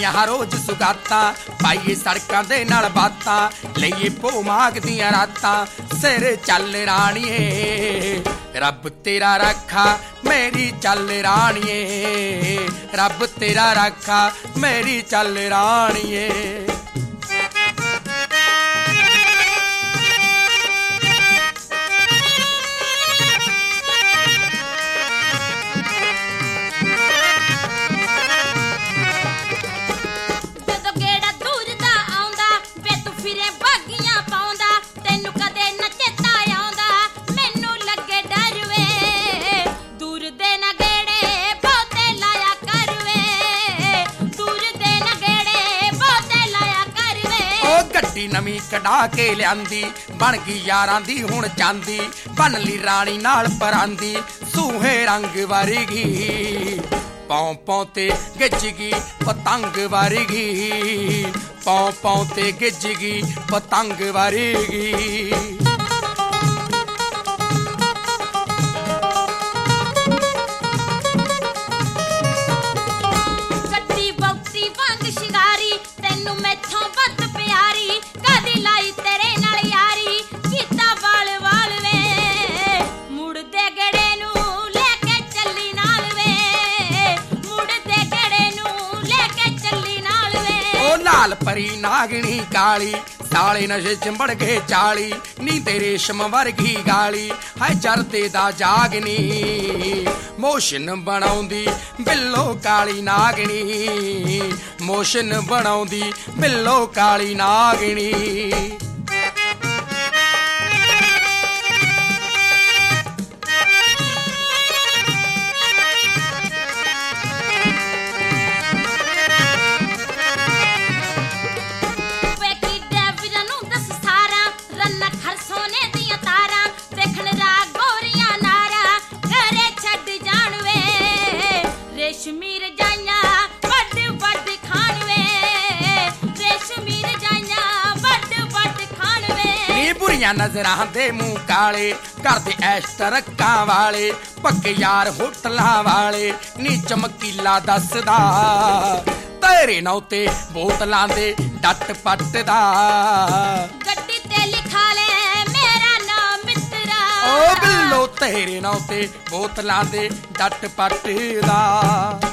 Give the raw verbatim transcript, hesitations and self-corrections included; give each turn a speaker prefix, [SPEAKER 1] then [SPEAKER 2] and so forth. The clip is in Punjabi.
[SPEAKER 1] ਕਰੀਆਂ ਹਰ ਰੋਜ਼ ਸੁਗਾਤਾਂ ਪਾਈਏ ਸੜਕਾਂ ਦੇ ਨਾਲ ਬਾਤਾਂ ਲਈਏ ਭੋ ਮਾਗ ਦੀਆਂ ਰਾਤਾਂ ਸਿਰ ਚੱਲ ਰਾਣੀਏ ਰੱਬ ਤੇਰਾ ਰਾਖਾ ਮੇਰੀ ਚੱਲ ਰਾਣੀਏ ਰੱਬ ਤੇਰਾ ਰਾਖਾ ਮੇਰੀ ਚੱਲ ਰਾਣੀਏ ਨਵੀਂ ਕਢਾ ਕੇ ਲਿਆਂਦੀ ਬਣ ਗਈ ਯਾਰਾਂ ਦੀ ਹੁਣ ਚਾਂਦੀ ਬਣ ਲਈ ਰਾਣੀ ਨਾਲ ਪਰਾਂਦੀ ਸੂਹੇ ਰੰਗ ਵਰਗੀ ਪੌਂ ਪੌਂ ਤੇ ਗਿੱਜ ਗਈ ਪਤੰਗ ਵਰਗੀ ਪੌਂ ਪੌਂ ਤੇ ਗਿੱਜ ਗਈ ਪਤੰਗ ਵਰਗੀ
[SPEAKER 2] ਗੱਡੀ ਬੌਕਸੀ ਵਾਂਗ ਸ਼ਿੰਗਾਰੀ ਤੈਨੂੰ ਮੈਥੋਂ ਵੱਧ ਪਿਆਰੀ ਲਾਈ ਤੇਰੇ ਨਾਲ ਯਾਰੀ ਕੀਤਾ ਵਾਲ ਵਾਲ ਵੇ ਮੁੜਦੇ ਗੜੇ ਨੂੰ ਲੈ ਕੇ ਚੱਲੀ ਨਾਲ ਵੇ ਮੁੜਦੇ ਗੜੇ ਨੂੰ ਲੈ ਕੇ ਚੱਲੀ ਨਾਲ ਵੇ
[SPEAKER 1] ਉਹ ਲਾਲ ਪਰੀ ਨਾਗਣੀ ਕਾਲੀ ਸਾਲੇ ਨਸ਼ੇ ਚੰਬੜ ਗਏ ਚਾਲੀ ਨੀ ਤੇ ਰੇਸ਼ਮ ਵਰਗੀ ਗਾਲੀ ਹਾਏ ਚਰਤੇ ਦਾ ਜਾਗਨੀ ਮੋਸ਼ਨ ਬਣਾਉਂਦੀ ਬਿੱਲੋ ਕਾਲੀ ਨਾਗਣੀ ਮੋਸ਼ਨ ਬਣਾਉਂਦੀ ਬਿੱਲੋ ਕਾਲੀ ਨਾਗਣੀ
[SPEAKER 2] ਰੇਸ਼ਮੀ ਰਜਾਈਆਂ ਵੱਡ ਵੱਡ ਖਾਣ ਵੇ ਰੇਸ਼ਮੀ ਰਜਾਈਆਂ ਵੱਡ ਵੱਡ ਖਾਣ ਵੇ
[SPEAKER 1] ਨੀ ਬੁਰੀਆਂ ਨਜ਼ਰਾਂ ਦੇ ਮੂੰਹ ਕਾਲੇ ਕਰਦੇ ਐਸ਼ ਤਰੱਕਾਂ ਵਾਲੇ ਪੱਕੇ ਯਾਰ ਹੋਟਲਾਂ ਵਾਲੇ ਨੀ ਚਮਕੀਲਾ ਦੱਸਦਾ ਤੇਰੇ ਨਾਂ ਤੇ ਬੋਤਲਾਂ ਦੇ ਡੱਟ ਪੱਟ ਦਾ
[SPEAKER 2] ਗੱਡੀ ਤੇ ਲਿਖਾ ਲੈ ਮੇਰਾ ਨਾਮ ਮਿੱਤਰਾ
[SPEAKER 1] ਓ ਬਿੱਲੋ ਤੇਰੇ ਨਾਂ ਤੇ ਬੋਤਲਾਂ ਦੇ ਡੱਟ ਪੱਟ ਦਾ